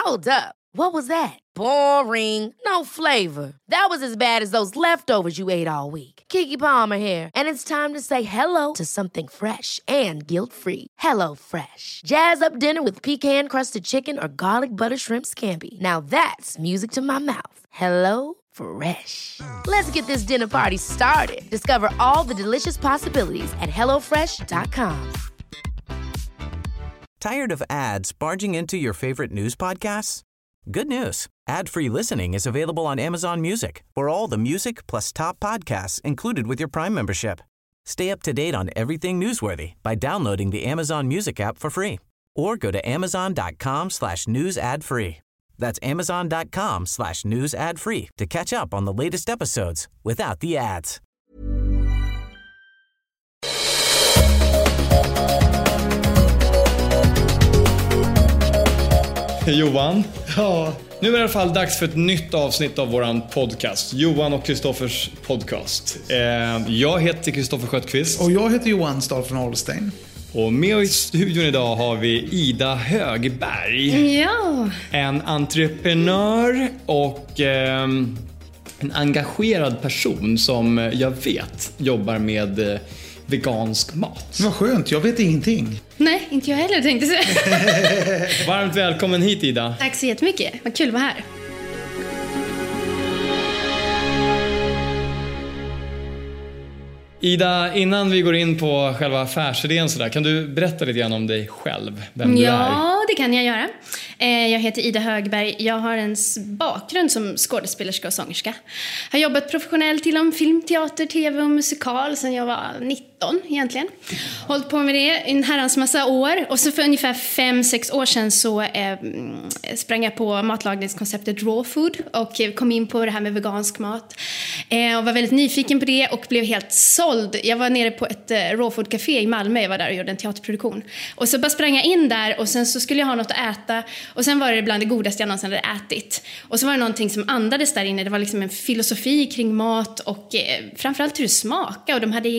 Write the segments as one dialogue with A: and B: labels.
A: Hold up. What was that? Boring. No flavor. That was as bad as those leftovers you ate all week. Keke Palmer here, and it's time to say hello to something fresh and guilt-free. Hello Fresh. Jazz up dinner with pecan-crusted chicken or garlic butter shrimp scampi. Now that's music to my mouth. Hello Fresh. Let's get this dinner party started. Discover all the delicious possibilities at hellofresh.com.
B: Tired of ads barging into your favorite news podcasts? Good news. Ad-free listening is available on Amazon Music for all the music plus top podcasts included with your Prime membership. Stay up to date on everything newsworthy by downloading the Amazon Music app for free or go to amazon.com/news ad free. That's amazon.com/news ad free to catch up on the latest episodes without the ads.
C: Johan.
D: Ja.
C: Nu är det i alla fall dags för ett nytt avsnitt av våran podcast. Johan och Kristoffers podcast. Jag heter Kristoffer Skötqvist.
D: Och jag heter Johan Stahl från Holstein.
C: Och med i studion idag har vi Ida Högberg.
E: Ja.
C: En entreprenör och en engagerad person som jag vet jobbar med vegansk mat.
D: Vad skönt, jag vet ingenting.
E: Nej, inte jag heller tänkte säga.
C: Varmt välkommen hit, Ida.
E: Tack så jättemycket. Vad kul att vara här.
C: Ida, innan vi går in på själva affärsidén så där, kan du berätta lite grann om dig själv, vem du är?
E: Ja, det kan jag göra. Jag heter Ida Högberg. Jag har en bakgrund som skådespelerska och sångerska. Jag har jobbat professionellt inom film, teater, tv och musikal sedan jag var 19 egentligen. Hållit på med det en herrans massa år. Och så för ungefär 5-6 år sedan så sprang jag på matlagningskonceptet Raw Food och kom in på det här med vegansk mat. Och var väldigt nyfiken på det och blev helt såld. Jag var nere på ett Raw Food-café i Malmö. Jag var där och gjorde en teaterproduktion. Och så bara sprang jag in där och sen så skulle jag ha något att äta. Och sen var det bland det godaste jag någonsin hade ätit. Och så var det någonting som andades där inne. Det var liksom en filosofi kring mat och framförallt hur det smakade. Och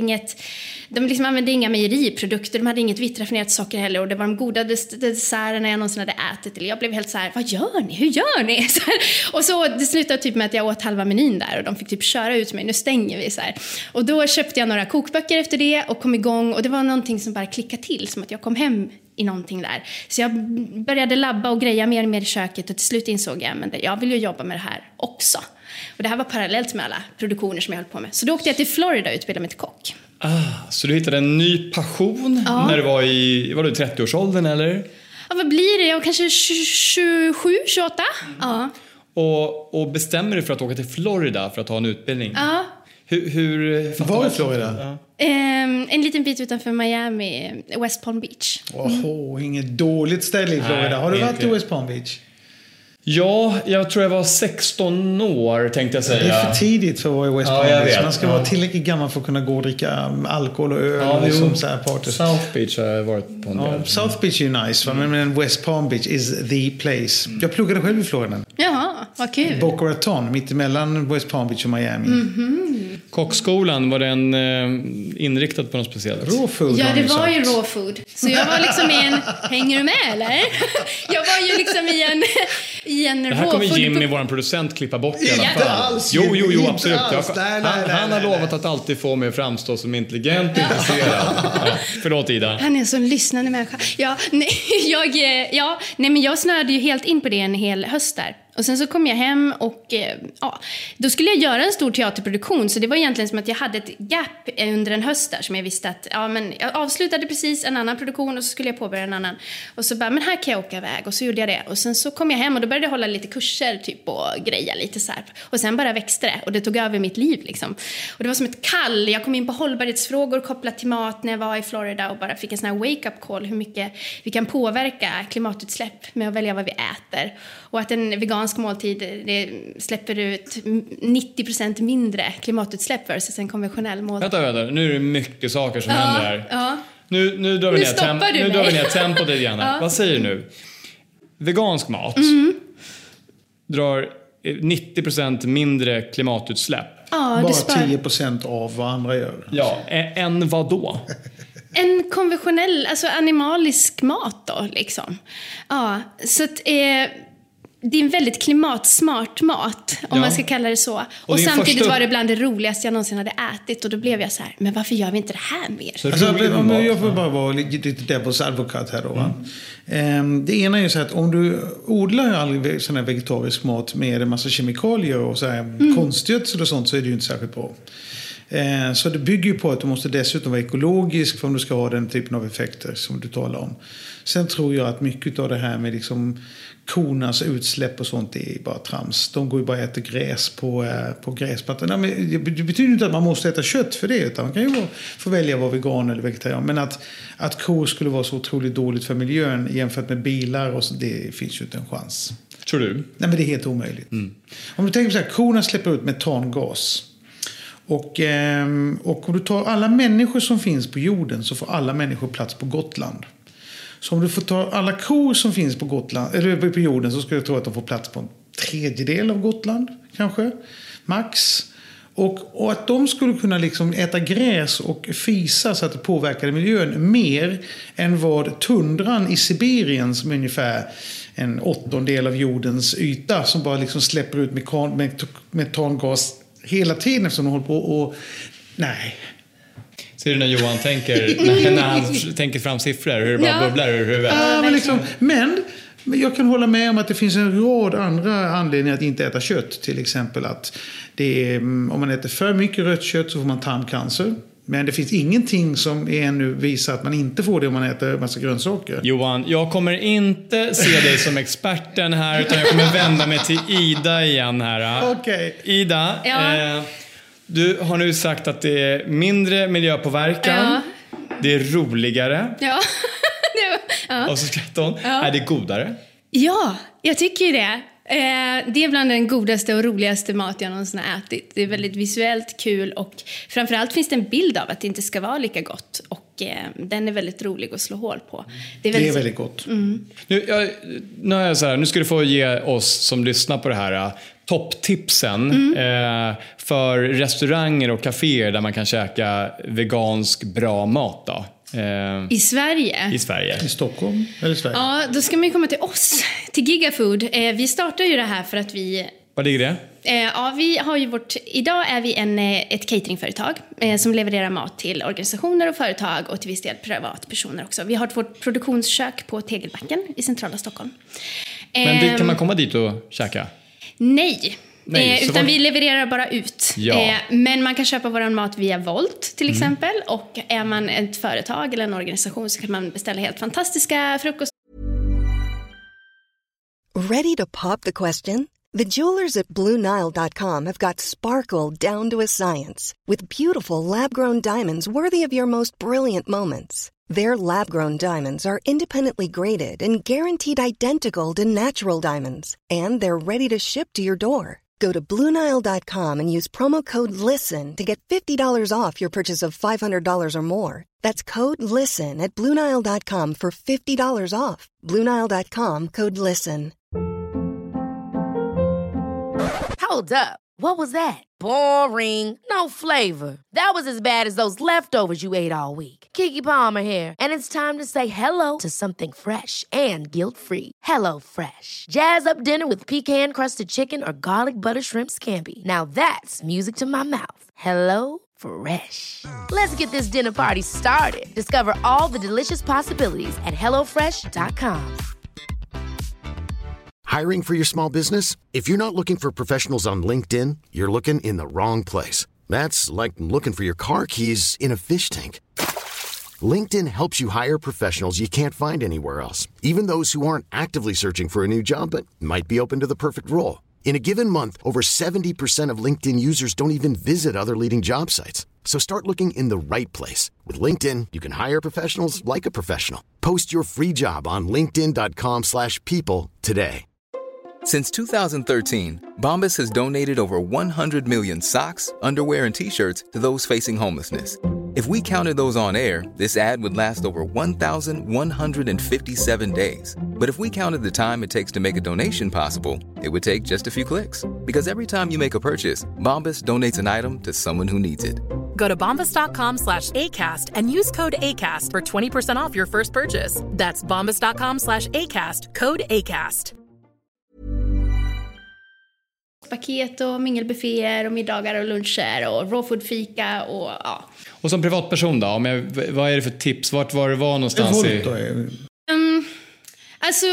E: de liksom använde inga mejeriprodukter. De hade inget vitt raffinerat socker heller. Och det var de godaste desserterna jag någonsin hade ätit. Eller jag blev helt så här, vad gör ni? Hur gör ni? Så här. Och så det slutade typ med att jag åt halva menyn där. Och de fick typ köra ut mig. Nu stänger vi så här. Och då köpte jag några kokböcker efter det och kom igång. Och det var någonting som bara klickade till. Som att jag kom hem i någonting där. Så jag började labba och greja mer och mer i köket. Och till slut insåg jag att jag vill ju jobba med det här också. Och det här var parallellt med alla produktioner som jag höll på med. Så då åkte jag till Florida och utbildade mig till kock.
C: Så du hittade en ny passion när du var i 30-årsåldern eller?
E: Ja, vad blir det? Jag var kanske 27, 28. Ja.
C: Och bestämmer dig för att åka till Florida för att ta en utbildning.
E: Ja.
C: Hur
D: var i Florida?
C: Ja.
E: En liten bit utanför Miami, West Palm Beach.
D: Inget dåligt ställe i Florida.
C: Nej,
D: har du varit i West Palm Beach?
C: Ja, jag tror jag var 16 år tänkte jag säga.
D: Det är för tidigt för att vara i West Palm Beach. Man ska vara tillräckligt gammal för att kunna gå och dricka alkohol och öl som så här parties.
C: South Beach har jag varit på en del.
D: South Beach är ju nice, men West Palm Beach is the place. Jag pluggade själv i Florida.
E: Jaha, vad kul.
D: Boca Raton, mitt emellan West Palm Beach och Miami.
C: Kockskolan, var den inriktad på något speciellt?
D: Raw food.
E: Ja, det var ju raw food. Så jag var liksom i en... Hänger du med, eller? Jag var ju liksom i en
C: det här kommer Jimmy, vår producent, klippa bort i alla fall.
D: Inte alls.
C: Jo, absolut. Han har lovat
D: nej.
C: att alltid få mig att framstå som intelligent och intresserad. Förlåt, Ida.
E: Han är en sån lyssnande människa. Men jag snöade ju helt in på det en hel höst där. Och sen så kom jag hem och då skulle jag göra en stor teaterproduktion. Så det var egentligen som att jag hade ett gap under en höst där som jag visste att jag avslutade precis en annan produktion och så skulle jag påbörja en annan. Och så bara, men här kan jag åka iväg. Och så gjorde jag det. Och sen så kom jag hem och då började jag hålla lite kurser typ och greja lite så här. Och sen bara växte det och det tog över mitt liv liksom. Och det var som ett kall. Jag kom in på hållbarhetsfrågor kopplat till mat när jag var i Florida och bara fick en sån här wake-up call hur mycket vi kan påverka klimatutsläpp med att välja vad vi äter. Och att en vegansk måltid det släpper ut 90% mindre klimatutsläpp versus en konventionell måltid.
C: Vänta, nu är det mycket saker som händer här.
E: Ja.
C: Nu drar vi ner tempot lite grann. Vad säger du nu? Vegansk mat drar 90% mindre klimatutsläpp.
E: Ja,
D: bara 10% av vad andra gör.
C: Ja, än vad då?
E: En konventionell, alltså animalisk mat då liksom. Ja, så att det är en väldigt klimatsmart mat, om man ska kalla det så. Och samtidigt var det bland det roligaste jag någonsin hade ätit. Och då blev jag så här, men varför gör vi inte det här mer?
D: Alltså, jag får bara vara lite devil's advocate här då. Det ena är ju så här att om du odlar all sån här vegetarisk mat med en massa kemikalier och så här konstgödsel och sånt, så är det ju inte särskilt bra. Så det bygger ju på att du måste dessutom vara ekologisk för om du ska ha den typen av effekter som du talar om. Sen tror jag att mycket av det här med liksom kornas utsläpp och sånt är bara trams. De går ju bara och äter gräs på gräsplattan. Det betyder inte att man måste äta kött för det, utan man kan ju få välja att vara vegan eller vegetarian. Men att kor skulle vara så otroligt dåligt för miljön jämfört med bilar, och så, det finns ju inte en chans.
C: Tror du?
D: Nej, men det är helt omöjligt. Om du tänker så här, korna släpper ut metangas. Och om du tar alla människor som finns på jorden, så får alla människor plats på Gotland. Så om du får ta alla kor som finns på Gotland eller på jorden, så skulle jag tro att de får plats på en tredjedel av Gotland kanske, max. Och att de skulle kunna liksom äta gräs och fisa så att det påverkade miljön mer än vad tundran i Sibirien, som är ungefär en 8/8 av jordens yta, som bara liksom släpper ut metangas hela tiden eftersom de håller på och... Nej.
C: Ser du när Johan tänker, när han tänker fram siffror, hur det bara bubblar ur huvudet?
D: Men jag kan hålla med om att det finns en rad andra anledningar att inte äta kött. Till exempel att om man äter för mycket rött kött så får man tarmcancer. Men det finns ingenting som ännu visar att man inte får det om man äter massa grönsaker.
C: Johan, jag kommer inte se dig som experten här, utan jag kommer vända mig till Ida igen här.
D: Okej.
C: Ida, du har nu sagt att det är mindre miljöpåverkan. Det är roligare.
E: Ja.
C: Och så skrattar hon. Är det godare?
E: Ja, jag tycker det. Det är bland den godaste och roligaste mat jag någonsin har ätit. Det är väldigt visuellt kul, och framförallt finns det en bild av att det inte ska vara lika gott. Och den är väldigt rolig att slå hål på.
D: Det är väldigt gott.
C: Nu ska du få ge oss som lyssnar på det här topptipsen för restauranger och kaféer där man kan käka vegansk bra mat då.
E: I Sverige?
C: I Sverige.
D: I Stockholm eller Sverige?
E: Ja, då ska man ju komma till oss, till Gigafood. Vi startar ju det här för att vi...
C: Vad ligger det?
E: Vi har ju idag är vi ett cateringföretag som levererar mat till organisationer och företag och till viss del privatpersoner också. Vi har vårt produktionskök på Tegelbacken i centrala Stockholm.
C: Men kan man komma dit och käka?
E: Nej, utan vi levererar bara ut. Men man kan köpa våran mat via Volt till exempel. Och är man ett företag eller en organisation så kan man beställa helt fantastiska frukost.
F: Ready to pop the question? The jewelers at BlueNile.com have got sparkle down to a science with beautiful lab-grown diamonds worthy of your most brilliant moments. Their lab-grown diamonds are independently graded and guaranteed identical to natural diamonds. And they're ready to ship to your door. Go to BlueNile.com and use promo code LISTEN to get $50 off your purchase of $500 or more. That's code LISTEN at BlueNile.com for $50 off. BlueNile.com, code LISTEN.
A: Hold up. What was that? Boring. No flavor. That was as bad as those leftovers you ate all week. Keke Palmer here, and it's time to say hello to something fresh and guilt-free. Hello Fresh. Jazz up dinner with pecan-crusted chicken or garlic butter shrimp scampi. Now that's music to my mouth. Hello Fresh. Let's get this dinner party started. Discover all the delicious possibilities at hellofresh.com.
G: Hiring for your small business? If you're not looking for professionals on LinkedIn, you're looking in the wrong place. That's like looking for your car keys in a fish tank. LinkedIn helps you hire professionals you can't find anywhere else, even those who aren't actively searching for a new job but might be open to the perfect role. In a given month, over 70% of LinkedIn users don't even visit other leading job sites. So start looking in the right place. With LinkedIn, you can hire professionals like a professional. Post your free job on linkedin.com/people today.
H: Since 2013, Bombas has donated over 100 million socks, underwear, and T-shirts to those facing homelessness. If we counted those on air, this ad would last over 1,157 days. But if we counted the time it takes to make a donation possible, it would take just a few clicks. Because every time you make a purchase, Bombas donates an item to someone who needs it.
I: Go to bombas.com/ACAST and use code ACAST for 20% off your first purchase. That's bombas.com/ACAST, code ACAST.
E: Paket och mingelbufféer och middagar och luncher och rawfood-fika och ja.
C: Och som privatperson då, vad är det för tips? Vart var det någonstans
E: Alltså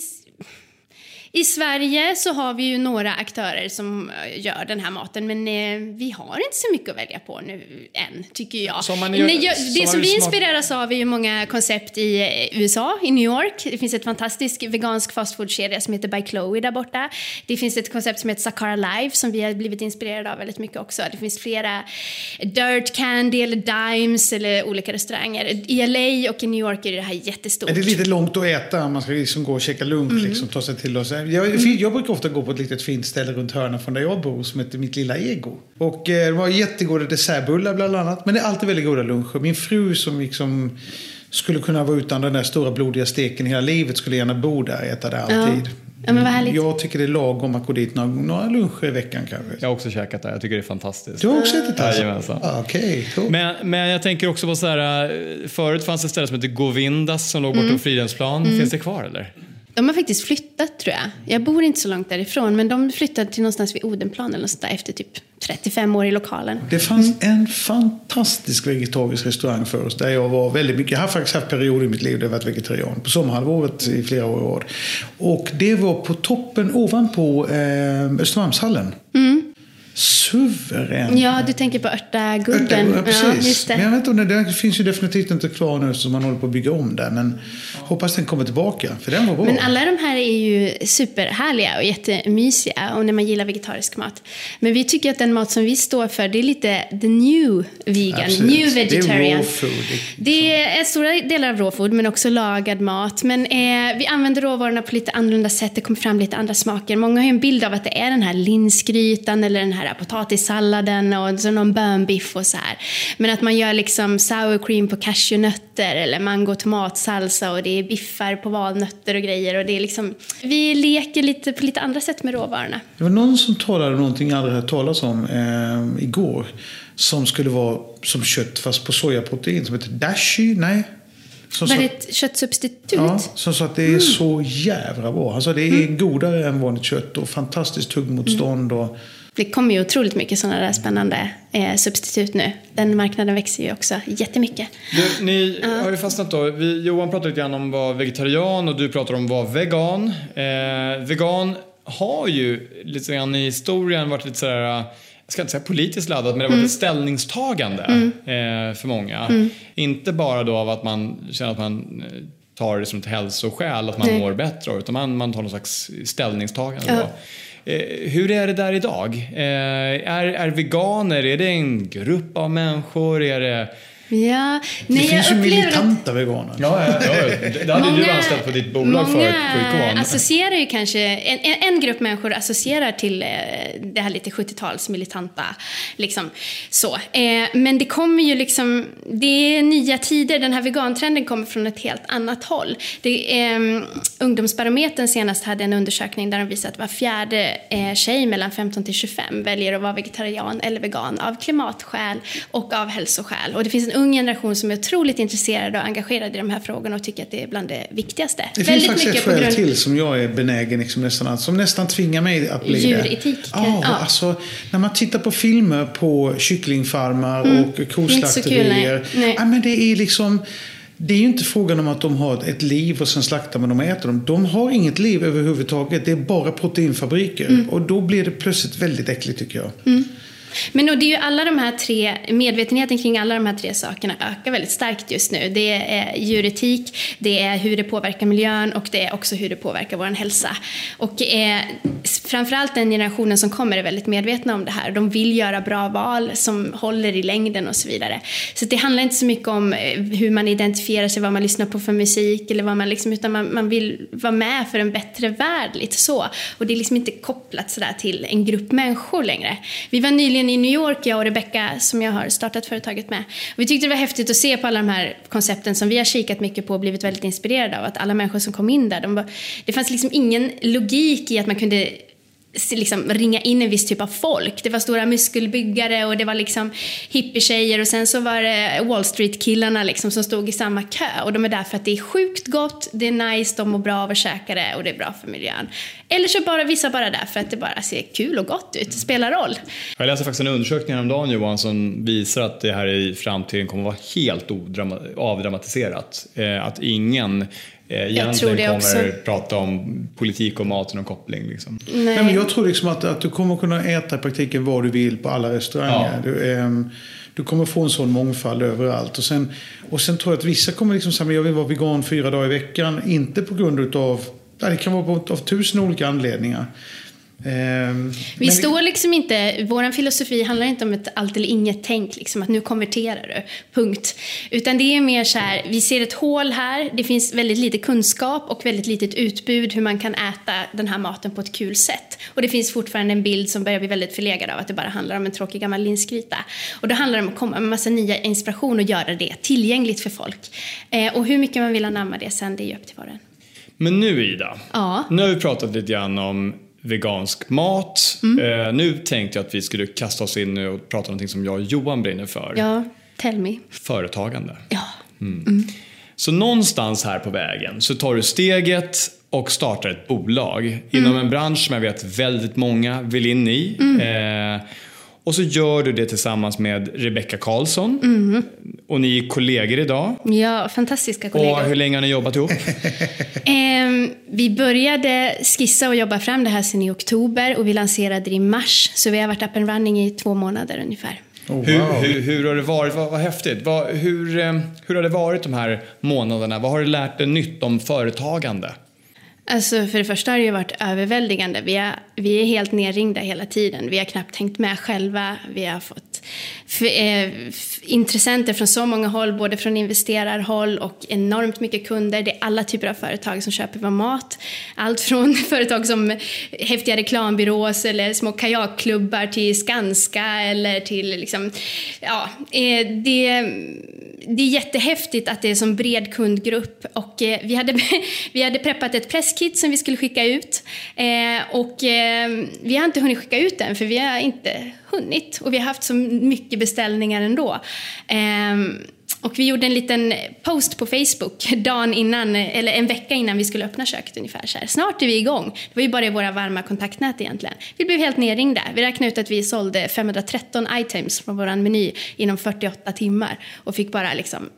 E: i Sverige så har vi ju några aktörer som gör den här maten, men vi har inte så mycket att välja på nu än, tycker jag. Det som vi inspireras av är ju många koncept i USA, i New York. Det finns ett fantastiskt vegansk fastfoodkedja som heter By Chloe där borta. Det finns ett koncept som heter Sakara Life som vi har blivit inspirerade av väldigt mycket också. Det finns flera Dirt Candy eller Dimes eller olika restauranger. I LA och i New York är det här jättestort.
D: Är det lite långt att äta? Man ska liksom gå och käka lunch, liksom, ta sig till oss. Jag brukar ofta gå på ett litet fint ställe runt hörnan från där jag bor som heter Mitt lilla ego. Och det var jättegoda dessertbullar bland annat. Men det är alltid väldigt goda luncher. Min fru som liksom skulle kunna vara utan den där stora blodiga steken hela livet skulle gärna bo där och äta det alltid.
E: Ja, men vad härligt.
D: Jag tycker det är lagom att gå dit några luncher i veckan kanske.
C: Jag har också käkat det. Jag tycker det är fantastiskt.
D: Du har också ätit det?
C: Jajamensan.
D: Okej, cool.
C: Men jag tänker också på så här, förut fanns det ett ställe som heter Govindas som låg borta på Fridhemsplan. Finns det kvar eller?
E: De har faktiskt flyttat, tror jag. Jag bor inte så långt därifrån, men de flyttade till någonstans vid Odenplan eller något där efter typ 35 år i lokalen.
D: Det fanns en fantastisk vegetarisk restaurang för oss där jag var väldigt mycket. Jag har faktiskt haft perioder i mitt liv där jag varit vegetarian. På sommarhalvåret i flera år. Och det var på toppen ovanpå Östermalmshallen. Suverän.
E: Ja, du tänker på Örtagubben.
D: Ja, precis.
E: Ja, just det.
D: Men jag vet inte, det finns ju definitivt inte kvar nu så man håller på att bygga om där. Men hoppas den kommer tillbaka, för den var bra.
E: Men alla de här är ju superhärliga och jättemysiga och när man gillar vegetarisk mat. Men vi tycker att den mat som vi står för, det är lite the new vegan,
D: absolut.
E: New vegetarian.
D: Det är raw food.
E: Det är stora delar av raw food, men också lagad mat. Men vi använder råvarorna på lite annorlunda sätt. Det kommer fram lite andra smaker. Många har ju en bild av att det är den här linsgrytan eller den här potatissalladen och så någon bönbiff och så här. Men att man gör liksom sour cream på cashewnötter eller mango tomatsalsa och det är biffar på valnötter och grejer och det är liksom, vi leker lite på lite andra sätt med råvarorna.
D: Det var någon som talade om någonting jag aldrig hört talas om igår som skulle vara som kött fast på sojaprotein som heter dashi, nej?
E: Var det ett köttsubstitut?
D: Ja, som sa att det är så jävla bra. Alltså det är godare än vanligt kött och fantastiskt tuggmotstånd och
E: det kommer ju otroligt mycket sådana där spännande substitut nu. Den marknaden växer ju också jättemycket.
C: Ni har ju fastnat då. Johan pratade lite grann om att vara vegetarian och du pratar om att vara vegan. Vegan har ju lite grann i historien varit lite sådär, jag ska inte säga politiskt laddat, men det har varit ett ställningstagande för många. Inte bara då av att man känner att man tar det som ett hälsoskäl, att man mår bättre, utan man tar någon slags ställningstagande då. Hur är det där idag? Är veganer, är det en grupp av människor? Är det...
E: Ja,
D: det finns ju militanta veganer.
C: Ja, det hade du anställt på ditt bolag förut på Icon.
E: Associerar ju kanske en grupp människor associerar till det här lite 70-tals militanta liksom så. Men det kommer ju liksom, det är nya tider. Den här vegantrenden kommer från ett helt annat håll. Ungdomsbarometern senast hade en undersökning där de visade att var fjärde tjej mellan 15 till 25 väljer att vara vegetarian eller vegan av klimatskäl och av hälsoskäl. Och det finns en ung generation som är otroligt intresserad och engagerad i de här frågorna och tycker att det är bland det viktigaste.
D: Det finns faktiskt ett skäl till som jag är benägen liksom som nästan tvingar mig att bli
E: djuretik.
D: Alltså, när man tittar på filmer på kycklingfarmar och koslakterier. Men det är liksom... Det är ju inte frågan om att de har ett liv och sen slaktar man dem och äter dem. De har inget liv överhuvudtaget. Det är bara proteinfabriker. Och då blir det plötsligt väldigt äckligt, tycker jag.
E: Men det är ju alla de här tre, medvetenheten kring alla de här tre sakerna ökar väldigt starkt just nu. Det är djuretik, det är hur det påverkar miljön och det är också hur det påverkar vår hälsa. Och framförallt den generationen som kommer är väldigt medvetna om det här. De vill göra bra val som håller i längden och så vidare. Så det handlar inte så mycket om hur man identifierar sig, vad man lyssnar på för musik eller vad man liksom, utan man vill vara med för en bättre värld, lite så. Och det är liksom inte kopplat sådär till en grupp människor längre. Vi var nyligen i New York, jag och Rebecca, som jag har startat företaget med. Och vi tyckte det var häftigt att se på alla de här koncepten som vi har kikat mycket på och blivit väldigt inspirerade av. Att alla människor som kom in där, det fanns liksom ingen logik i att man kunde liksom ringa in en viss typ av folk. Det var stora muskelbyggare och det var liksom hippietjejer och sen så var det Wall Street-killarna liksom som stod i samma kö, och de är där för att det är sjukt gott, det är nice, de mår bra av att käka det och det är bra för miljön. Eller så bara vissa bara där för att det bara ser kul och gott ut, spelar roll.
C: Jag läste faktiskt en undersökning om dagen, Johan, som visar att det här i framtiden kommer att vara helt avdramatiserat. Att ingen egentligen kommer prata om politik och maten och koppling liksom.
D: Nej, men jag tror liksom att du kommer kunna äta i praktiken vad du vill på alla restauranger. Ja. Du kommer få en sån mångfald överallt. Och sen tror jag att vissa kommer liksom säga, jag vill vara vegan 4 dagar i veckan. Inte på grund av, det kan vara av 1000 olika anledningar.
E: Vi står liksom inte, våran filosofi handlar inte om ett allt eller inget tänk liksom, att nu konverterar du, punkt, utan det är mer så här, vi ser ett hål här, det finns väldigt lite kunskap och väldigt litet utbud hur man kan äta den här maten på ett kul sätt, och det finns fortfarande en bild som börjar bli väldigt förlegad av att det bara handlar om en tråkig gammal linsgryta, och då handlar det om att komma med massa nya inspiration och göra det tillgängligt för folk, och hur mycket man vill anamma det sen, det är upp till var och en.
C: Men nu, Ida, nu har vi pratat lite grann om vegansk mat. Nu tänkte jag att vi skulle kasta oss in och prata om någonting som jag och Johan brinner för.
E: Ja, tell me.
C: Företagande.
E: Ja.
C: Så någonstans här på vägen så tar du steget och startar ett bolag inom en bransch som jag vet väldigt många vill in i. Och så gör du det tillsammans med Rebecca Karlsson. Och ni är kollegor idag.
E: Ja, fantastiska kollegor.
C: Och hur länge har ni jobbat ihop?
E: Vi började skissa och jobba fram det här sen i oktober. Och vi lanserade det i mars. Så vi har varit up and running i 2 månader ungefär.
C: Oh, wow. Hur har det varit? Vad häftigt. Hur har det varit de här månaderna? Vad har du lärt dig nytt om företagande?
E: Alltså för det första har det ju varit överväldigande. Vi är helt nerringda hela tiden. Vi har knappt tänkt med själva. Vi har fått intressenter från så många håll, både från investerarhåll och enormt mycket kunder. Det är alla typer av företag som köper vår mat. Allt från företag som häftiga reklambyrås eller små kajakklubbar till Skanska eller till liksom, ja, det är jättehäftigt att det är som bred kundgrupp, och vi hade preppat ett presskit som vi skulle skicka ut, och vi har inte hunnit skicka ut den för vi har inte hunnit, och vi har haft så mycket beställningar ändå. Och vi gjorde en liten post på Facebook dagen innan, eller en vecka innan vi skulle öppna köket ungefär så här. Snart är vi igång. Det var ju bara i våra varma kontaktnät egentligen. Vi blev helt nerringda. Vi räknade ut att vi sålde 513 items från våran meny inom 48 timmar. Och fick bara liksom,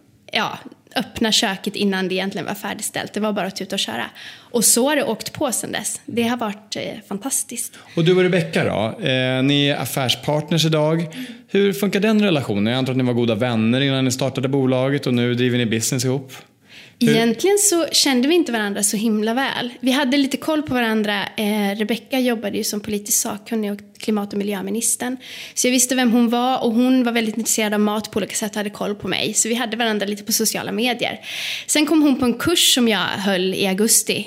E: öppna köket innan det egentligen var färdigställt. Det var bara att ta ut och köra. Och så har det åkt på sedan dess. Det har varit fantastiskt.
C: Och du och Rebecca då? Ni är affärspartners idag. Hur funkar den relationen? Jag antar att ni var goda vänner innan ni startade bolaget och nu driver ni business ihop.
E: Egentligen så kände vi inte varandra så himla väl. Vi hade lite koll på varandra. Rebecca jobbade ju som politisk sakkunnig och klimat- och miljöministern. Så jag visste vem hon var, och hon var väldigt intresserad av mat på olika sätt och hade koll på mig. Så vi hade varandra lite på sociala medier. Sen kom hon på en kurs som jag höll i augusti.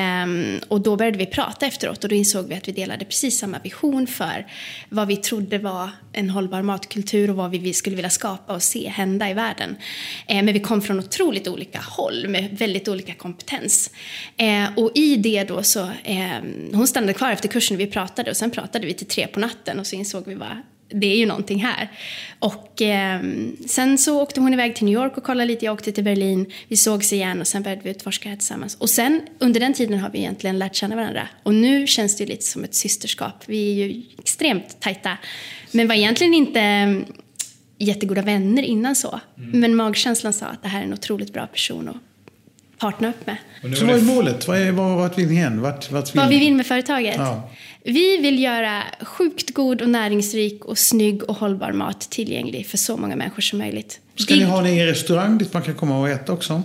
E: Och då började vi prata efteråt, och då insåg vi att vi delade precis samma vision för vad vi trodde var en hållbar matkultur och vad vi skulle vilja skapa och se hända i världen. Men vi kom från otroligt olika håll med väldigt olika kompetens. Och i det då så hon stannade kvar efter kursen, vi pratade, och sen pratade vi till 3 på natten, och så insåg vi det är ju någonting här. Och sen så åkte hon iväg till New York och kollade lite. Jag åkte till Berlin. Vi sågs igen och sen började vi utforska det tillsammans. Och sen under den tiden har vi egentligen lärt känna varandra. Och nu känns det lite som ett systerskap. Vi är ju extremt tajta. Men var egentligen inte jättegoda vänner innan så. Men magkänslan sa att det här är en otroligt bra person att partner upp med.
D: Så vad är målet? Vart vill ni igen?
E: Vad vi vill med företaget?
D: Ja.
E: Vi vill göra sjukt god och näringsrik och snygg och hållbar mat tillgänglig för så många människor som möjligt.
D: Ska ni ha en egen restaurang dit man kan komma och äta också?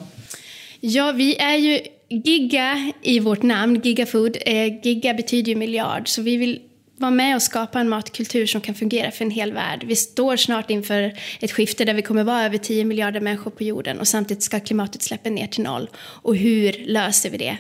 E: Ja, vi är ju Giga i vårt namn, Giga Food. Giga betyder ju miljard, så vi vill vara med och skapa en matkultur som kan fungera för en hel värld. Vi står snart inför ett skifte där vi kommer vara över 10 miljarder människor på jorden, och samtidigt ska klimatutsläppen ner till 0. Och hur löser vi det?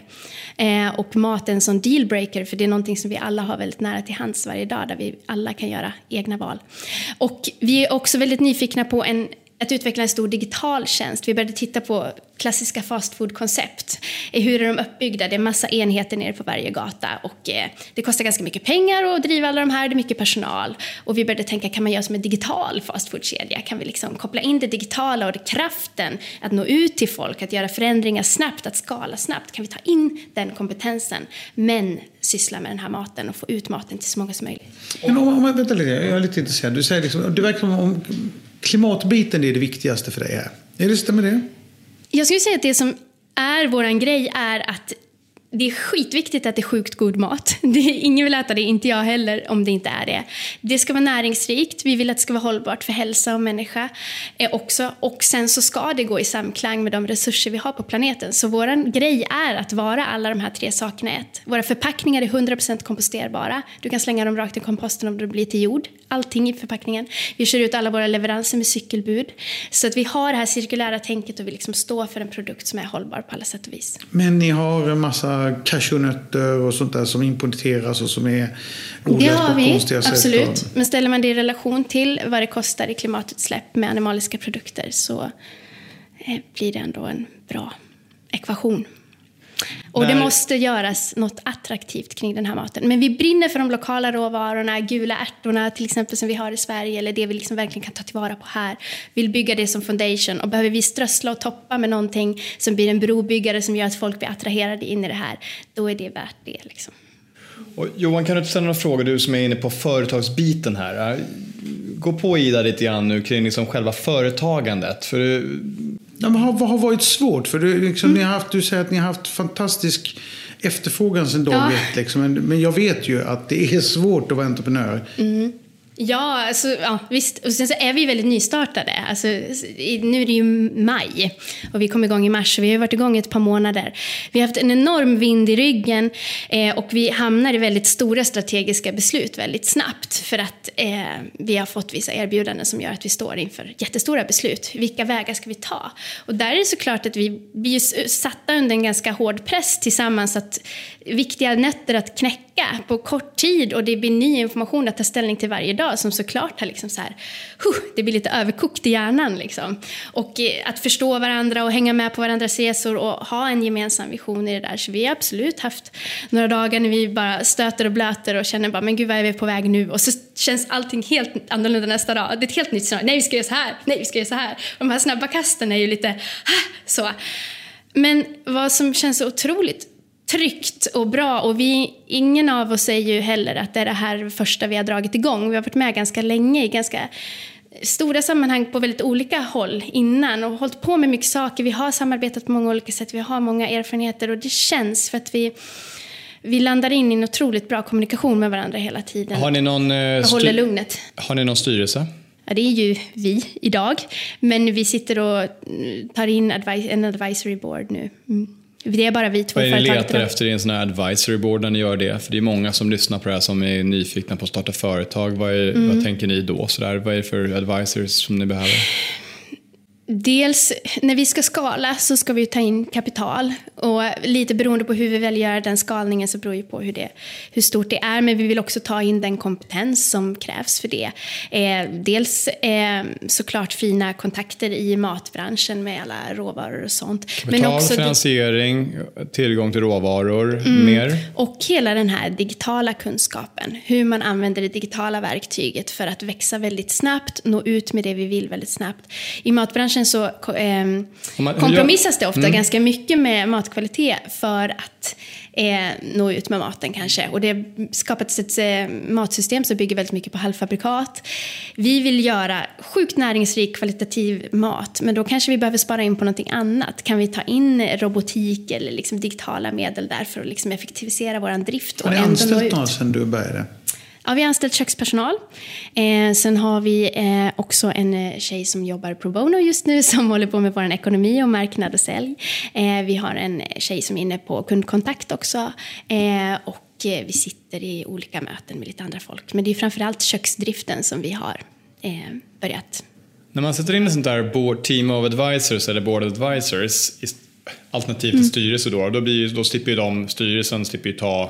E: Och mat är en sån dealbreaker, för det är någonting som vi alla har väldigt nära till hands varje dag, där vi alla kan göra egna val. Och vi är också väldigt nyfikna på att utveckla en stor digital tjänst. Vi började titta på klassiska fastfood-koncept. Hur är de uppbyggda? Det är massa enheter nere på varje gata och det kostar ganska mycket pengar att driva alla de här. Det är mycket personal. Och vi började tänka, kan man göra som en digital fastfood-kedja? Kan vi liksom koppla in det digitala och det kraften att nå ut till folk, att göra förändringar snabbt, att skala snabbt? Kan vi ta in den kompetensen men syssla med den här maten och få ut maten till så många som möjligt?
D: Men vänta lite, jag är lite intresserad. Du säger liksom, det verkar som om klimatbiten är det viktigaste för dig här. Är det stämmer det?
E: Jag skulle säga att det som är våran grej är att det är skitviktigt att det är sjukt god mat. Ingen vill äta det, inte jag heller om det inte är det. Det ska vara näringsrikt, vi vill att det ska vara hållbart för hälsa och människa också. Och sen så ska det gå i samklang med de resurser vi har på planeten. Så våran grej är att vara alla de här 3 sakerna ett. Våra förpackningar är 100% komposterbara. Du kan slänga dem rakt i komposten om det blir till jord. Allting i förpackningen. Vi kör ut alla våra leveranser med cykelbud. Så att vi har det här cirkulära tänket och vi liksom står för en produkt som är hållbar på alla sätt och vis.
D: Men ni har en massa cashewnötter och sånt där som importeras och som är odlas på konstiga sätt.
E: Absolut. Men ställer man det i relation till vad det kostar i klimatutsläpp med animaliska produkter så blir det ändå en bra ekvation. Och det måste göras något attraktivt kring den här maten. Men vi brinner för de lokala råvarorna, gula ärtorna till exempel som vi har i Sverige, eller det vi liksom verkligen kan ta tillvara på här. Vill bygga det som foundation, och behöver vi strössla och toppa med någonting som blir en brobyggare som gör att folk blir attraherade in i det här, då är det värt det liksom.
C: Och Johan, kan du ställa några frågor, du som är inne på företagsbiten här? Gå på Ida lite grann nu kring liksom själva företagandet. För
D: vad har varit svårt? För du säger att ni har haft fantastisk efterfrågan sedan dag ett. Liksom. Men jag vet ju att det är svårt att vara entreprenör. Mm.
E: Ja, alltså, ja, visst. Och sen så är vi väldigt nystartade. Alltså, nu är det ju maj och vi kom igång i mars. Vi har varit igång ett par månader. Vi har haft en enorm vind i ryggen och vi hamnar i väldigt stora strategiska beslut väldigt snabbt. För att vi har fått vissa erbjudanden som gör att vi står inför jättestora beslut. Vilka vägar ska vi ta? Och där är det såklart att vi är satta under en ganska hård press tillsammans. Att viktiga nötter att knäcka på kort tid, och det blir ny information att ta ställning till varje dag som såklart har liksom så här, det blir lite överkokt i hjärnan liksom. Och att förstå varandra och hänga med på varandras resor och ha en gemensam vision i det där. Så vi har absolut haft några dagar när vi bara stöter och blöter och känner bara, men gud, vad är vi på väg nu? Och så känns allting helt annorlunda nästa dag. Det är ett helt nytt scenario. Nej, vi ska göra så här. Nej, vi ska göra så här. Och de här snabba kasten är ju lite så. Men vad som känns så otroligt tryggt och bra, och ingen av oss säger ju heller att det är det här första vi har dragit igång. Vi har varit med ganska länge i ganska stora sammanhang på väldigt olika håll innan och hållit på med mycket saker. Vi har samarbetat på många olika sätt, vi har många erfarenheter, och det känns för att vi landar in i en otroligt bra kommunikation med varandra hela tiden.
C: Har ni någon
E: håller lugnet.
C: Har ni någon styrelse?
E: Ja, det är ju vi idag, men vi sitter och tar in en advisory board nu. Det är bara vi två.
C: Vad är ni letar efter i en sån här advisory board när ni gör det? För det är många som lyssnar på det här som är nyfikna på att starta företag. Vad tänker ni då? Vad är det för advisors som ni behöver?
E: Dels när vi ska skala så ska vi ta in kapital, och lite beroende på hur vi väljer göra den skalningen så beror ju på hur stort det är, men vi vill också ta in den kompetens som krävs för det. Dels såklart fina kontakter i matbranschen med alla råvaror och sånt.
C: Kapital, men också finansiering, tillgång till råvaror, mer.
E: Och hela den här digitala kunskapen, hur man använder det digitala verktyget för att växa väldigt snabbt, nå ut med det vi vill väldigt snabbt. I matbranschen så kompromissas det ofta ganska mycket med matkvalitet för att nå ut med maten kanske. Och det har skapats ett matsystem som bygger väldigt mycket på halvfabrikat. Vi vill göra sjukt näringsrik kvalitativ mat, men då kanske vi behöver spara in på någonting annat. Kan vi ta in robotik eller liksom digitala medel där för att liksom effektivisera vår drift?
D: Har ni anställt någon sedan du började?
E: Ja, vi har anställt kökspersonal. Sen har vi också en tjej som jobbar pro bono just nu som håller på med vår ekonomi och marknad och sälj. Vi har en tjej som är inne på kundkontakt också. Och vi sitter i olika möten med lite andra folk. Men det är framförallt köksdriften som vi har börjat.
C: När man sätter in ett sånt där team of advisors eller board advisors alternativt till styrelse då slipper ju styrelsen slipper ju ta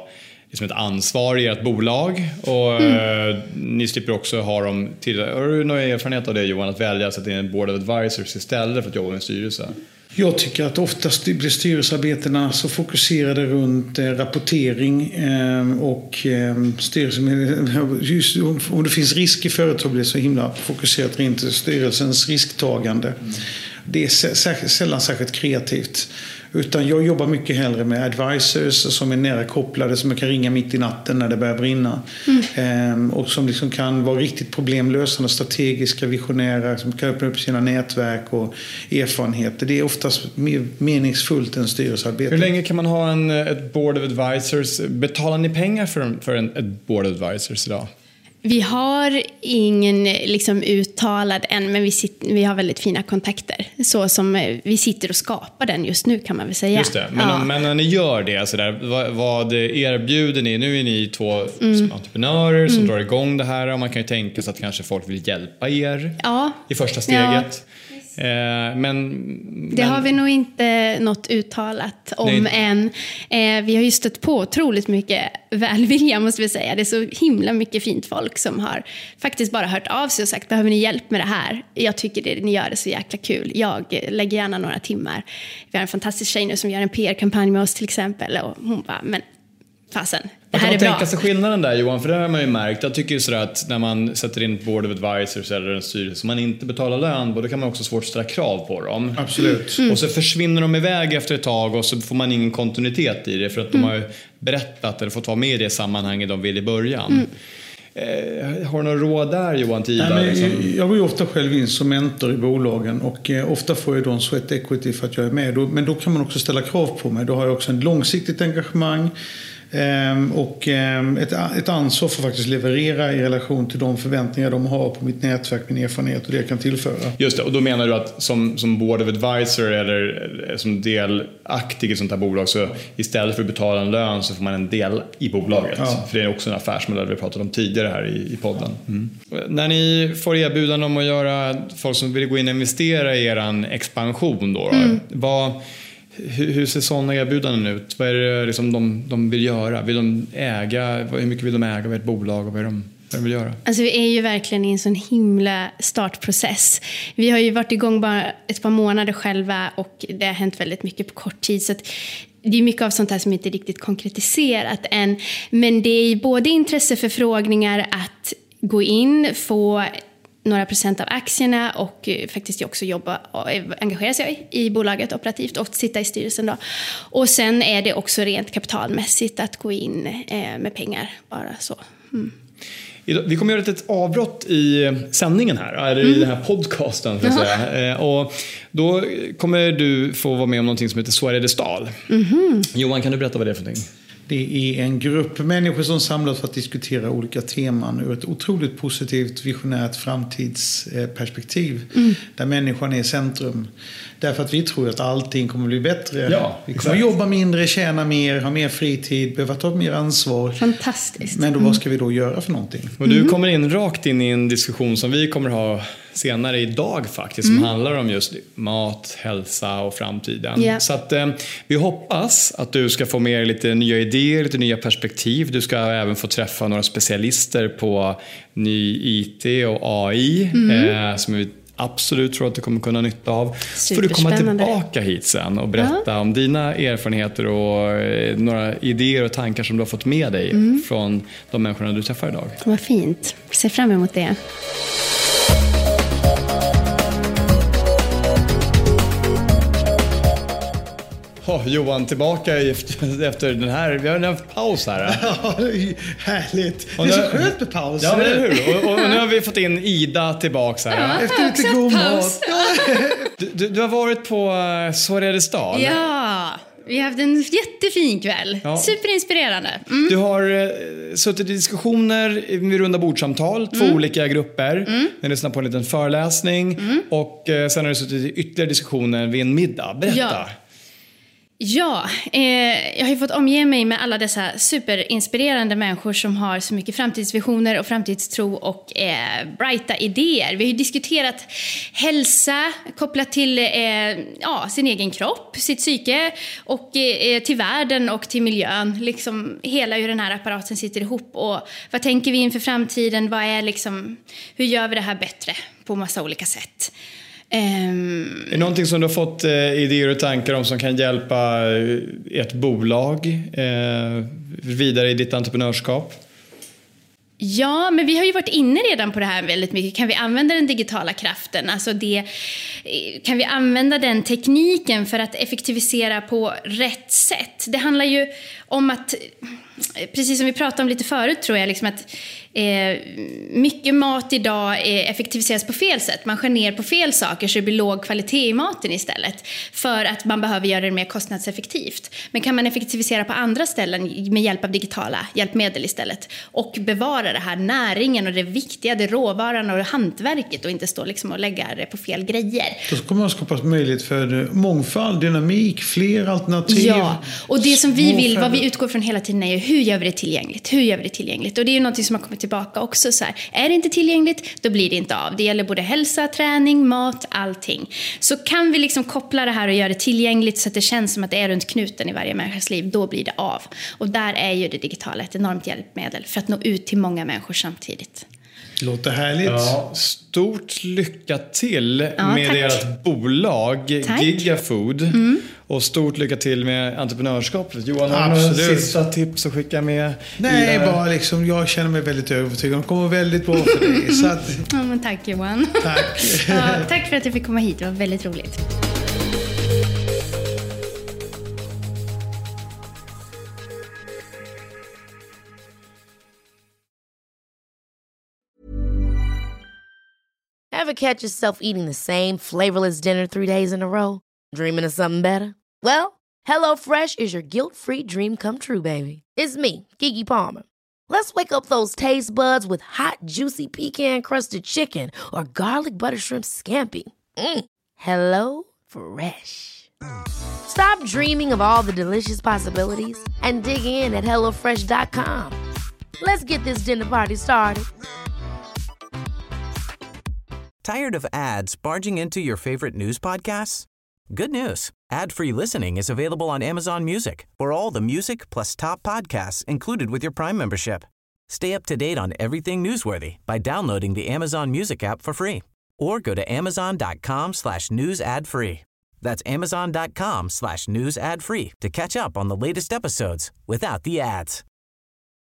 C: liksom ett ansvar i ert bolag och ni slipper också ha dem till. Har du någon erfarenhet av det, Johan, att välja att sätta in en board of advisors istället för att jobba med styrelse?
D: Jag tycker att oftast blir styrelsearbetena så fokuserade runt rapportering och styrelse. Just om det finns risk i företag blir det så himla fokuserat runt styrelsens risktagande. Det är sällan särskilt kreativt. Utan jag jobbar mycket hellre med advisors som är nära kopplade, som jag kan ringa mitt i natten när det börjar brinna. Och som liksom kan vara riktigt problemlösande, strategiska, visionära, som kan öppna upp sina nätverk och erfarenheter. Det är oftast mer meningsfullt än styrelsearbete.
C: Hur länge kan man ha ett board of advisors? Betalar ni pengar för ett board of advisors idag?
E: Vi har ingen liksom uttalad än, men vi har väldigt fina kontakter. Så som vi sitter och skapar den just nu, kan man väl säga.
C: Just det, men när ni gör det, alltså där, vad erbjuder ni? Nu är ni 2 entreprenörer som drar igång det här, och man kan ju tänka sig att kanske folk vill hjälpa er i första steget. Men
E: det har vi nog inte något uttalat om än. Vi har ju stött på otroligt mycket välvilja, måste vi säga. Det är så himla mycket fint folk som har faktiskt bara hört av sig och sagt: behöver ni hjälp med det här? Jag tycker det ni gör är så jäkla kul. Jag lägger gärna några timmar. Vi har en fantastisk tjej nu som gör en PR-kampanj med oss till exempel, och hon bara, men fasen, det här är bra.
C: Kan man tänka sig skillnaden där, Johan? För det har man ju märkt. Jag tycker ju sådär att när man sätter in ett board of advisors eller en styrelse som man inte betalar lön, då kan man också svårt ställa krav på dem.
D: Absolut.
C: Och så försvinner de iväg efter ett tag, och så får man ingen kontinuitet i det, för att de har ju berättat eller fått vara med i det sammanhanget de vill i början. Har du några råd där, Johan, Ida?
D: Jag går ju ofta själv in som mentor i bolagen, och ofta får jag då en sweat equity för att jag är med. Men då kan man också ställa krav på mig. Då har jag också en långsiktigt engagemang och ett ansvar för att faktiskt leverera i relation till de förväntningar de har på mitt nätverk, min erfarenhet och det jag kan tillföra. Just det, och då menar du att som board of advisor eller som delaktig i sånt här bolag, så istället för att betala en lön så får man en del i bolaget. Ja. För det är också en affärsmodell vi pratade om tidigare här i podden. När ni får erbjudande om att göra, folk som vill gå in och investera i eran expansion då, hur ser sådana erbjudanden ut? Vad är det liksom de vill göra? Vill de äga? Hur mycket vill de äga av ett bolag, och vad är de vill göra? Alltså,
E: vi är ju verkligen i en sån himla startprocess. Vi har ju varit igång bara ett par månader själva, och det har hänt väldigt mycket på kort tid. Så att det är mycket av sånt här som inte är riktigt konkretiserat än. Men det är både intresseförfrågningar att gå in, få några procent av aktierna och faktiskt också jobba och engagera sig i bolaget operativt och sitta i styrelsen då. Och sen är det också rent kapitalmässigt att gå in med pengar, bara så.
C: Vi kommer göra ett avbrott i sändningen här, eller i den här podcasten, för att säga. Och då kommer du få vara med om någonting som heter Så är det stal. Johan, kan du berätta vad det är för någonting?
D: Det är en grupp människor som samlas för att diskutera olika teman ur ett otroligt positivt, visionärt framtidsperspektiv. Där människan är i centrum. Därför att vi tror att allting kommer bli bättre.
C: Ja,
D: vi kommer jobba mindre, tjäna mer, ha mer fritid, behöva ta mer ansvar.
E: Fantastiskt.
D: Men då, vad ska vi då göra för någonting?
C: Och du kommer in rakt in i en diskussion som vi kommer ha senare idag faktiskt, som handlar om just mat, hälsa och framtiden.
E: Yeah.
C: Så att vi hoppas att du ska få med lite nya idéer, lite nya perspektiv. Du ska även få träffa några specialister på ny IT och AI som vi absolut tror att du kommer kunna nytta av. Så får du komma tillbaka hit sen och berätta om dina erfarenheter och några idéer och tankar som du har fått med dig från de människorna du träffar idag.
E: Vad fint. Ser fram emot det.
C: Johan, tillbaka efter den här. Vi har haft paus här.
D: Ja, härligt. Det är så skönt med paus.
C: Ja, men hur? Och nu har vi fått in Ida tillbaka här.
D: Ja, efter lite god mat.
C: Du har varit på Så är det stal.
E: Ja, vi har haft en jättefin kväll. Ja. Superinspirerande.
C: Du har suttit i diskussioner vid runda bordsamtal, 2 olika grupper. Ni lyssnar på en liten föreläsning. Och sen har du suttit i ytterligare diskussioner vid en middag. Berätta.
E: Ja. Ja, jag har ju fått omge mig med alla dessa superinspirerande människor som har så mycket framtidsvisioner och framtidstro och brighta idéer. Vi har ju diskuterat hälsa kopplat till sin egen kropp, sitt psyke och till världen och till miljön. Liksom hela hur den här apparaten sitter ihop och vad tänker vi inför framtiden? Hur gör vi det här bättre på massa olika sätt?
C: Är det någonting som du har fått idéer och tankar om som kan hjälpa ert bolag vidare i ditt entreprenörskap?
E: Ja, men vi har ju varit inne redan på det här väldigt mycket. Kan vi använda den digitala kraften? Kan vi använda den tekniken för att effektivisera på rätt sätt? Det handlar ju om att, precis som vi pratade om lite förut tror jag, att mycket mat idag effektiviseras på fel sätt. Man skär ner på fel saker så det blir låg kvalitet i maten istället. För att man behöver göra det mer kostnadseffektivt. Men kan man effektivisera på andra ställen med hjälp av digitala hjälpmedel istället. Och bevara det här näringen och det viktiga, det råvaran och hantverket. Och inte stå och lägga det på fel grejer.
D: Då kommer man skapa möjlighet för mångfald, dynamik, fler alternativ.
E: Ja, och det som vi vill, vad vi utgår från hela tiden är hur gör vi det tillgängligt? Hur gör vi det tillgängligt? Och det är ju någonting som har kommit tillbaka också. Är det inte tillgängligt, då blir det inte av. Det gäller både hälsa, träning, mat, allting. Så kan vi koppla det här och göra det tillgängligt så att det känns som att det är runt knuten i varje människas liv, då blir det av. Och där är ju det digitala ett enormt hjälpmedel för att nå ut till många människor samtidigt.
D: Låter härligt.
C: Ja, stort lycka till med ert bolag Gigafood. Och stort lycka till med entreprenörskapet. Johan, har du några sista tips att skicka med?
D: Nej, bara jag känner mig väldigt övertygad. Det kommer väldigt bra för dig. Så att...
E: Ja, men tack Johan.
D: Tack.
E: Tack för att jag fick komma hit. Det var väldigt roligt.
A: Ever catch yourself eating the same flavorless dinner 3 days in a row? Dreaming of something better? Well, HelloFresh is your guilt-free dream come true, baby. It's me, Keke Palmer. Let's wake up those taste buds with hot, juicy pecan-crusted chicken or garlic butter shrimp scampi. Hello Fresh. Stop dreaming of all the delicious possibilities and dig in at HelloFresh.com. Let's get this dinner party started.
B: Tired of ads barging into your favorite news podcasts? Good news. Ad-free listening is available on Amazon Music for all the music plus top podcasts included with your Prime membership. Stay up to date on everything newsworthy by downloading the Amazon Music app for free or go to amazon.com/news ad free. That's amazon.com/news ad free to catch up on the latest episodes without the ads.